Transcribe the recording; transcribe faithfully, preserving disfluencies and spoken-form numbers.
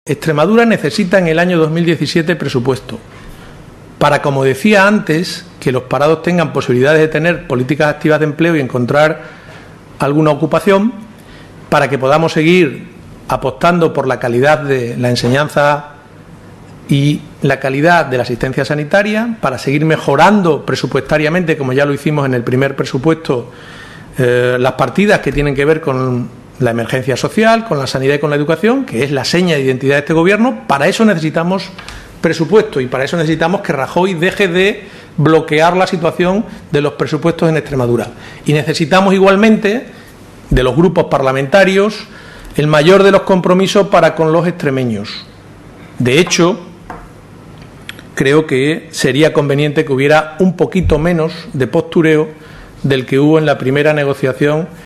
Extremadura necesita en el año dos mil diecisiete presupuesto para, como decía antes, que los parados tengan posibilidades de tener políticas activas de empleo y encontrar alguna ocupación, para que podamos seguir apostando por la calidad de la enseñanza y la calidad de la asistencia sanitaria, para seguir mejorando presupuestariamente, como ya lo hicimos en el primer presupuesto, eh, las partidas que tienen que ver con la emergencia social, con la sanidad y con la educación, que es la seña de identidad de este Gobierno. Para eso necesitamos presupuesto y para eso necesitamos que Rajoy deje de bloquear la situación de los presupuestos en Extremadura. Y necesitamos igualmente de los grupos parlamentarios el mayor de los compromisos para con los extremeños. De hecho, creo que sería conveniente que hubiera un poquito menos de postureo del que hubo en la primera negociación